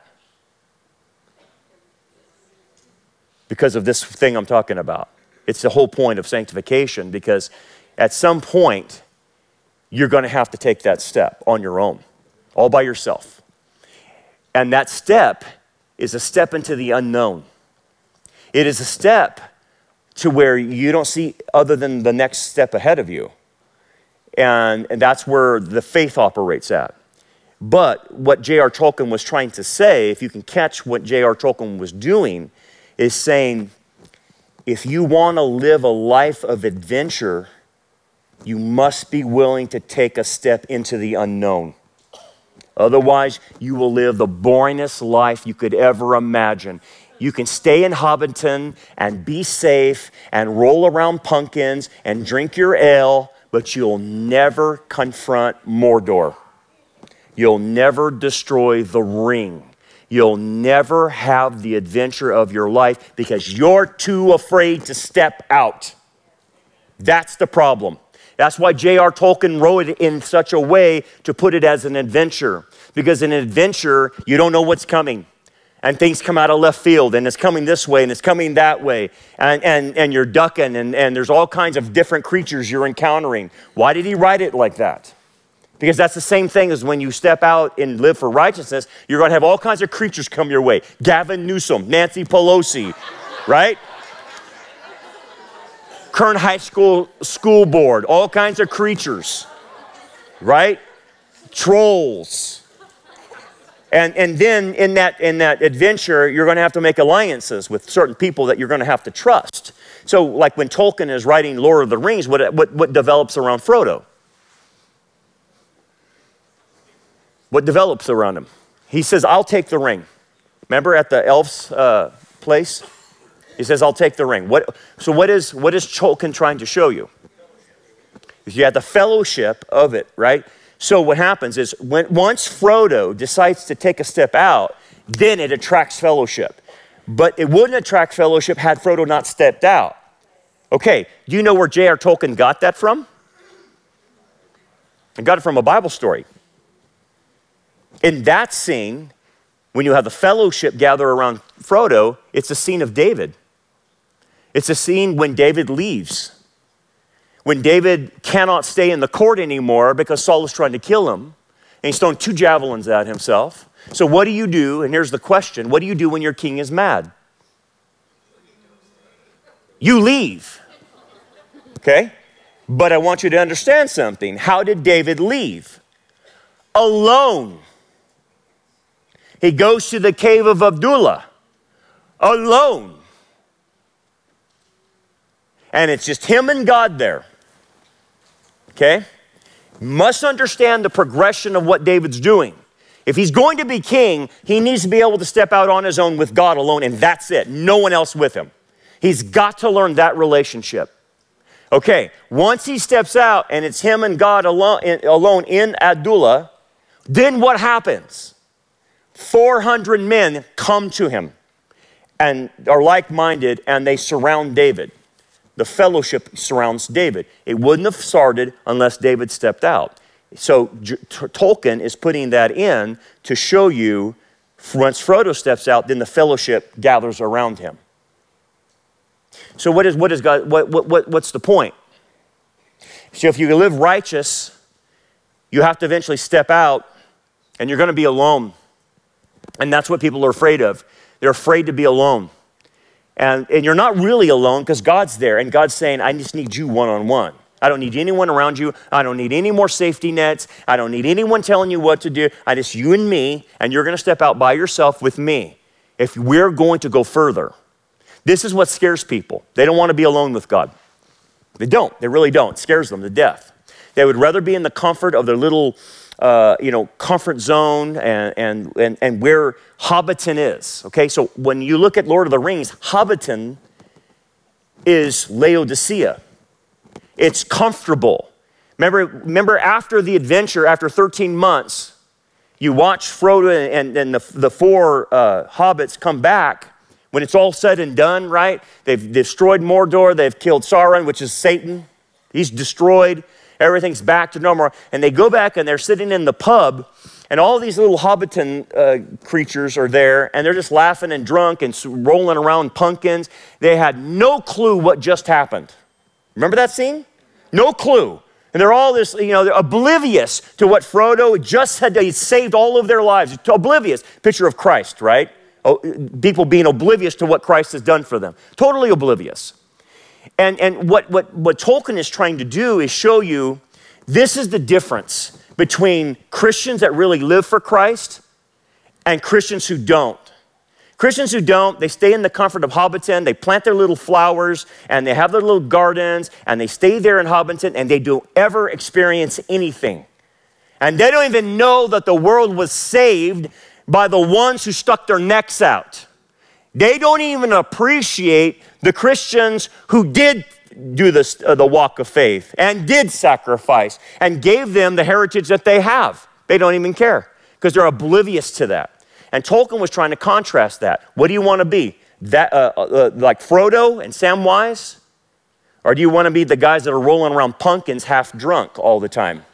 Because of this thing I'm talking about. It's the whole point of sanctification, because at some point, you're going to have to take that step on your own, all by yourself. And that step is a step into the unknown. It is a step to where you don't see other than the next step ahead of you. And that's where the faith operates at. But what J.R. Tolkien was trying to say, if you can catch what J.R. Tolkien was doing, is saying, if you want to live a life of adventure, you must be willing to take a step into the unknown. Otherwise, you will live the boringest life you could ever imagine. You can stay in Hobbiton and be safe and roll around pumpkins and drink your ale, but you'll never confront Mordor. You'll never destroy the ring. You'll never have the adventure of your life because you're too afraid to step out. That's the problem. That's why J.R. Tolkien wrote it in such a way to put it as an adventure. Because in an adventure, you don't know what's coming. And things come out of left field, and it's coming this way, and it's coming that way. And you're ducking, and there's all kinds of different creatures you're encountering. Why did he write it like that? Because that's the same thing as when you step out and live for righteousness, you're going to have all kinds of creatures come your way. Gavin Newsom, Nancy Pelosi, right? Kern High School School Board, all kinds of creatures, right? Trolls. And then in that adventure, you're going to have to make alliances with certain people that you're going to have to trust. So like when Tolkien is writing Lord of the Rings, what develops around Frodo? What develops around him? He says, I'll take the ring. Remember at the elf's place? He says, I'll take the ring. What is Tolkien trying to show you? You have the fellowship of it, right? So what happens is once Frodo decides to take a step out, then it attracts fellowship. But it wouldn't attract fellowship had Frodo not stepped out. Okay, do you know where J.R. Tolkien got that from? He got it from a Bible story. In that scene, when you have the fellowship gather around Frodo, it's a scene of David. It's a scene when David leaves. When David cannot stay in the court anymore because Saul is trying to kill him. And he's throwing 2 javelins at himself. So what do you do? And here's the question. What do you do when your king is mad? You leave. Okay? But I want you to understand something. How did David leave? Alone. He goes to the cave of Adullam. Alone. And it's just him and God there. Okay? Must understand the progression of what David's doing. If he's going to be king, he needs to be able to step out on his own with God alone, and that's it. No one else with him. He's got to learn that relationship. Okay, once he steps out and it's him and God alone in Adullam, then what happens? 400 men come to him and are like-minded, and they surround David. The fellowship surrounds David. It wouldn't have started unless David stepped out. So Tolkien is putting that in to show you once Frodo steps out, then the fellowship gathers around him. So what's the point? So if you live righteous, you have to eventually step out, and you're going to be alone. And that's what people are afraid of. They're afraid to be alone. And you're not really alone because God's there, and God's saying, I just need you one-on-one. I don't need anyone around you. I don't need any more safety nets. I don't need anyone telling you what to do. I just you and me, and you're going to step out by yourself with me if we're going to go further. This is what scares people. They don't want to be alone with God. They don't. They really don't. It scares them to death. They would rather be in the comfort of their little comfort zone and where Hobbiton is. Okay, so when you look at Lord of the Rings, Hobbiton is Laodicea. It's comfortable. Remember after the adventure, after 13 months, you watch Frodo and the 4 hobbits come back. When it's all said and done, right? They've destroyed Mordor. They've killed Sauron, which is Satan. He's destroyed. Everything's back to normal. And they go back and they're sitting in the pub, and all these little Hobbiton creatures are there, and they're just laughing and drunk and rolling around pumpkins. They had no clue what just happened. Remember that scene? No clue. And they're all this, they're oblivious to what Frodo just had. He saved all of their lives. Oblivious. Picture of Christ, right? People being oblivious to what Christ has done for them. Totally oblivious. And what Tolkien is trying to do is show you this is the difference between Christians that really live for Christ and Christians who don't. Christians who don't, they stay in the comfort of Hobbiton, they plant their little flowers, and they have their little gardens, and they stay there in Hobbiton, and they don't ever experience anything. And they don't even know that the world was saved by the ones who stuck their necks out. They don't even appreciate the Christians who did do this, the walk of faith and did sacrifice and gave them the heritage that they have. They don't even care because they're oblivious to that. And Tolkien was trying to contrast that. What do you want to be? That like Frodo and Samwise? Or do you want to be the guys that are rolling around pumpkins half drunk all the time?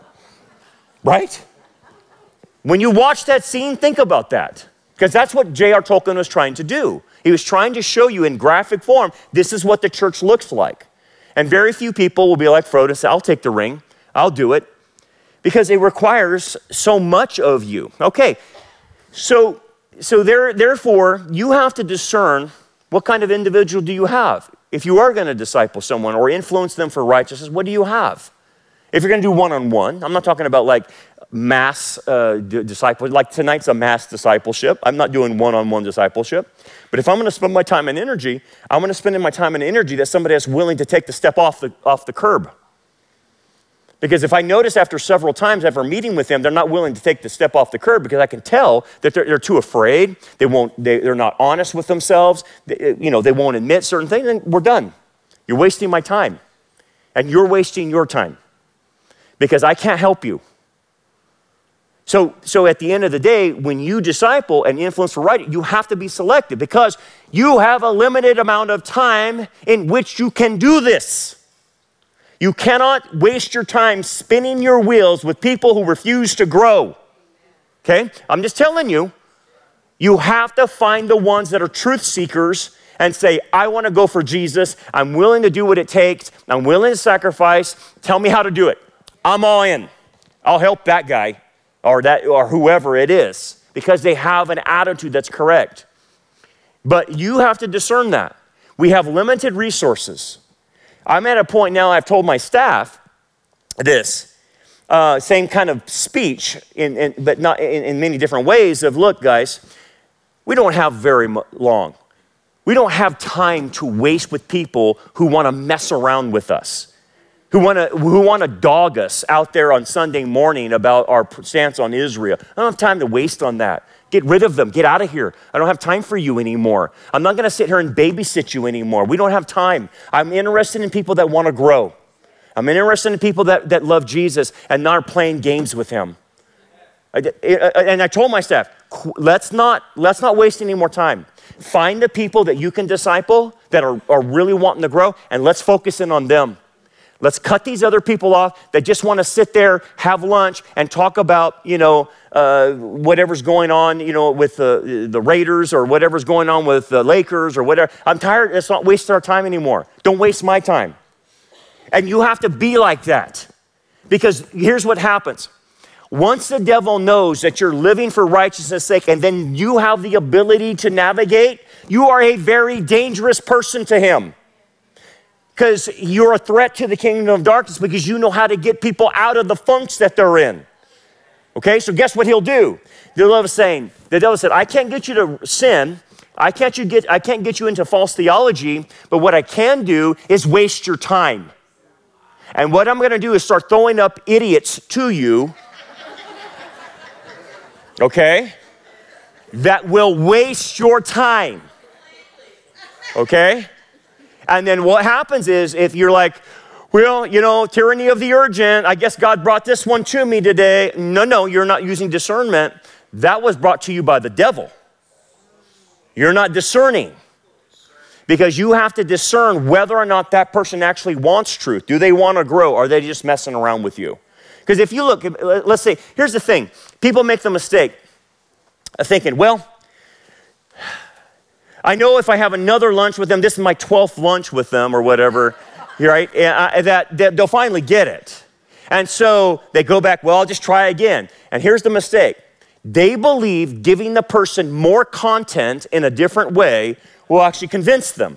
Right? When you watch that scene, think about that. Because that's what J.R. Tolkien was trying to do. He was trying to show you in graphic form, this is what the church looks like. And very few people will be like Frodo and say, I'll take the ring. I'll do it. Because it requires so much of you. Okay, so therefore, you have to discern what kind of individual do you have. If you are going to disciple someone or influence them for righteousness, what do you have? If you're going to do one-on-one, I'm not talking about like mass discipleship. Like tonight's a mass discipleship. I'm not doing one-on-one discipleship. But if I'm going to spend my time and energy, I'm going to spend my time and energy that somebody is willing to take the step off the curb. Because if I notice after several times after meeting with them, they're not willing to take the step off the curb because I can tell that they're too afraid. They're not honest with themselves. They won't admit certain things, and we're done. You're wasting my time. And you're wasting your time because I can't help you. So at the end of the day, when you disciple and influence for right, you have to be selective because you have a limited amount of time in which you can do this. You cannot waste your time spinning your wheels with people who refuse to grow. Okay? I'm just telling you, you have to find the ones that are truth seekers and say, I want to go for Jesus. I'm willing to do what it takes. I'm willing to sacrifice. Tell me how to do it. I'm all in. I'll help that guy or whoever it is because they have an attitude that's correct. But you have to discern that. We have limited resources. I'm at a point now, I've told my staff this, same kind of speech, but not in many different ways of, look, guys, we don't have very long. We don't have time to waste with people who want to mess around with us, who want to dog us out there on Sunday morning about our stance on Israel. I don't have time to waste on that. Get rid of them. Get out of here. I don't have time for you anymore. I'm not going to sit here and babysit you anymore. We don't have time. I'm interested in people that want to grow. I'm interested in people that love Jesus and not are playing games with him. And I told my staff, let's not waste any more time. Find the people that you can disciple that are really wanting to grow, and let's focus in on them. Let's cut these other people off that just want to sit there, have lunch, and talk about, whatever's going on, with the Raiders or whatever's going on with the Lakers or whatever. I'm tired. Let's not waste our time anymore. Don't waste my time. And you have to be like that because here's what happens. Once the devil knows that you're living for righteousness' sake and then you have the ability to navigate, you are a very dangerous person to him. Because you're a threat to the kingdom of darkness because you know how to get people out of the funks that they're in. Okay, so guess what he'll do? The devil said, I can't get you to sin. I can't get you into false theology, but what I can do is waste your time. And what I'm going to do is start throwing up idiots to you, okay, that will waste your time. Okay? And then what happens is if you're like, well, tyranny of the urgent, I guess God brought this one to me today. No, you're not using discernment. That was brought to you by the devil. You're not discerning because you have to discern whether or not that person actually wants truth. Do they want to grow? Or are they just messing around with you? Because if you look, let's say, here's the thing. People make the mistake of thinking, well, I know if I have another lunch with them, this is my 12th lunch with them or whatever, right? That they'll finally get it. And so they go back, well, I'll just try again. And here's the mistake. They believe giving the person more content in a different way will actually convince them.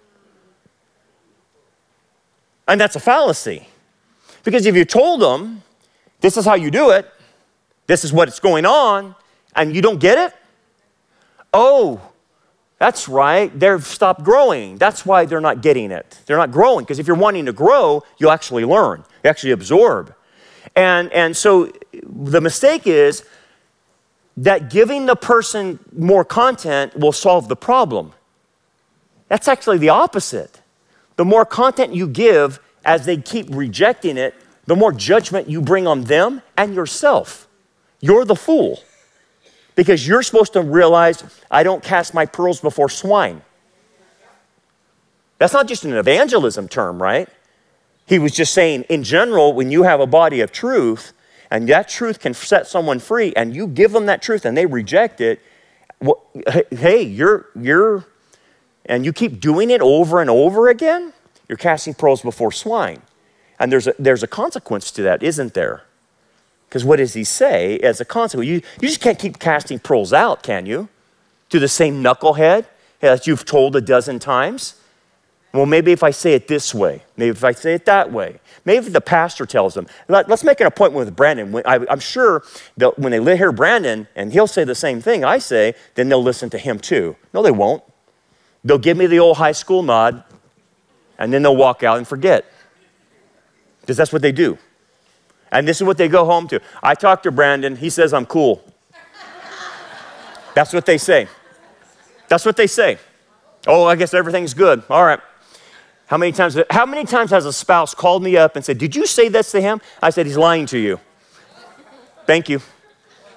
And that's a fallacy. Because if you told them, this is how you do it, this is what's going on, and you don't get it, oh, that's right, they've stopped growing. That's why they're not getting it. They're not growing, because if you're wanting to grow, you'll actually learn. You actually absorb. And so the mistake is that giving the person more content will solve the problem. That's actually the opposite. The more content you give, as they keep rejecting it, the more judgment you bring on them and yourself. You're the fool. Because you're supposed to realize, I don't cast my pearls before swine. That's not just an evangelism term, right? He was just saying, in general, when you have a body of truth, and that truth can set someone free, and you give them that truth and they reject it, well, hey, and you keep doing it over and over again, you're casting pearls before swine. And there's a consequence to that, isn't there? Because what does he say as a consequence? You just can't keep casting pearls out, can you? To the same knucklehead that you've told a dozen times. Well, maybe if I say it this way, maybe if I say it that way, maybe if the pastor tells them. Let's make an appointment with Brandon. I'm sure that when they hear Brandon and he'll say the same thing I say, then they'll listen to him too. No, they won't. They'll give me the old high school nod, and then they'll walk out and forget. Because that's what they do. And this is what they go home to. I talked to Brandon. He says I'm cool. That's what they say. That's what they say. Oh, I guess everything's good. All right. How many times has a spouse called me up and said, did you say this to him? I said, he's lying to you. Thank you.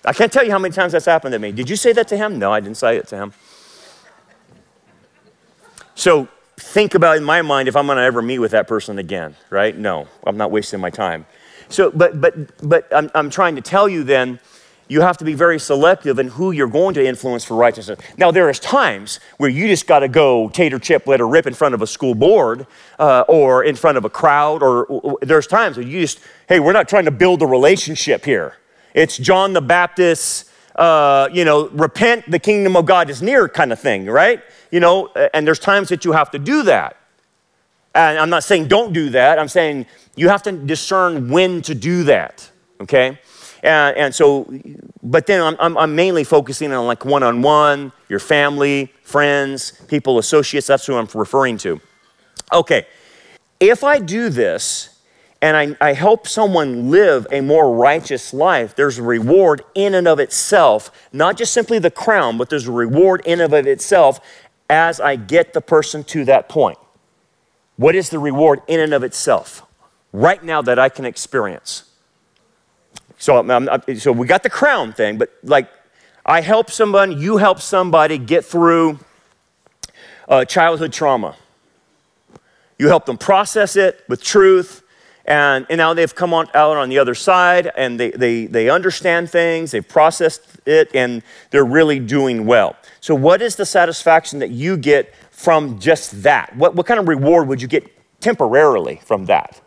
I can't tell you how many times that's happened to me. Did you say that to him? No, I didn't say it to him. So think about, in my mind, if I'm going to ever meet with that person again, right? No, I'm not wasting my time. So, but I'm trying to tell you then, you have to be very selective in who you're going to influence for righteousness. Now, there is times where you just got to go tater chip, let her rip in front of a school board or in front of a crowd, or there's times where you just, hey, we're not trying to build a relationship here. It's John the Baptist, repent, the kingdom of God is near kind of thing, right? And there's times that you have to do that. And I'm not saying don't do that. I'm saying you have to discern when to do that, okay? And so, but then I'm mainly focusing on like one-on-one, your family, friends, people, associates. That's who I'm referring to. Okay, if I do this and I help someone live a more righteous life, there's a reward in and of itself, not just simply the crown, but there's a reward in and of itself as I get the person to that point. What is the reward in and of itself right now that I can experience? So we got the crown thing, but like I help someone, you help somebody get through childhood trauma. You help them process it with truth, and now they've come out on the other side, and they understand things, they've processed it, and they're really doing well. So what is the satisfaction that you get from just that? What kind of reward would you get temporarily from that?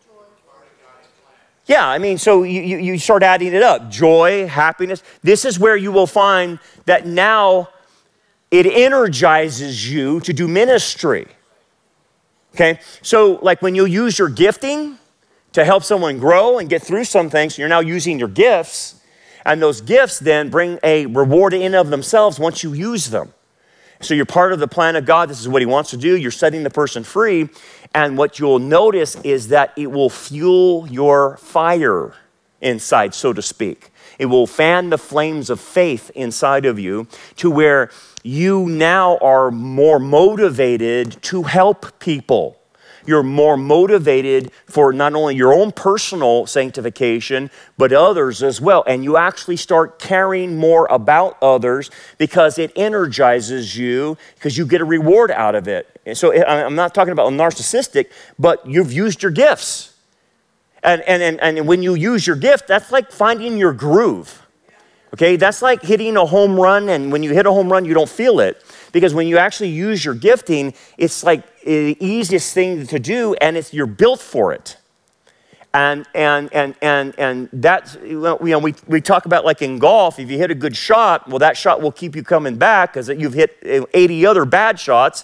Yeah, I mean, so you start adding it up. Joy, happiness. This is where you will find that now it energizes you to do ministry. Okay? So like when you use your gifting to help someone grow and get through some things, you're now using your gifts, and those gifts then bring a reward in and of themselves once you use them. So you're part of the plan of God. This is what he wants to do. You're setting the person free. And what you'll notice is that it will fuel your fire inside, so to speak. It will fan the flames of faith inside of you to where you now are more motivated to help people. You're more motivated for not only your own personal sanctification, but others as well. And you actually start caring more about others because it energizes you, because you get a reward out of it. And so I'm not talking about narcissistic, but you've used your gifts. And when you use your gift, that's like finding your groove. Okay, that's like hitting a home run, and when you hit a home run, you don't feel it. Because when you actually use your gifting, it's like the easiest thing to do, and you're built for it. And that's, we talk about like in golf, if you hit a good shot, well, that shot will keep you coming back because you've hit 80 other bad shots.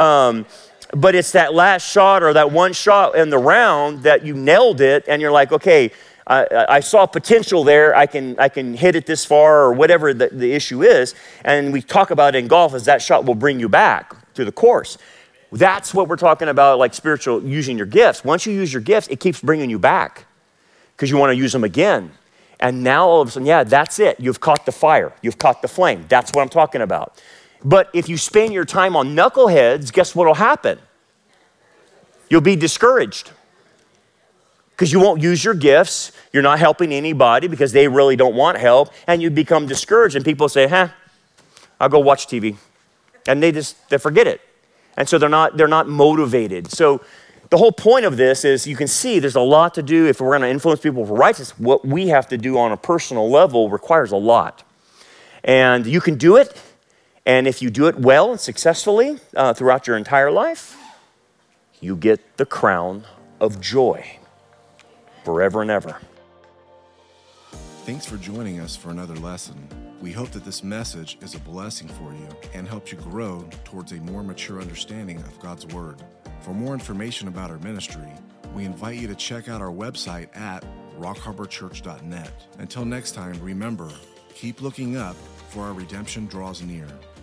But it's that last shot or that one shot in the round that you nailed it, and you're like, okay, I saw potential there. I can hit it this far, or whatever the issue is. And we talk about in golf is that shot will bring you back to the course. That's what we're talking about, like spiritual, using your gifts. Once you use your gifts, it keeps bringing you back because you want to use them again. And now all of a sudden, yeah, that's it. You've caught the fire. You've caught the flame. That's what I'm talking about. But if you spend your time on knuckleheads, guess what will happen? You'll be discouraged. Because you won't use your gifts, you're not helping anybody because they really don't want help, and you become discouraged, and people say, I'll go watch TV. And they forget it. And so they're not motivated. So the whole point of this is you can see there's a lot to do if we're going to influence people for righteousness. What we have to do on a personal level requires a lot. And you can do it, and if you do it well and successfully throughout your entire life, you get the crown of joy. Forever and ever. Thanks for joining us for another lesson. We hope that this message is a blessing for you and helps you grow towards a more mature understanding of God's Word. For more information about our ministry, we invite you to check out our website at rockharborchurch.net. Until next time, remember, keep looking up, for our redemption draws near.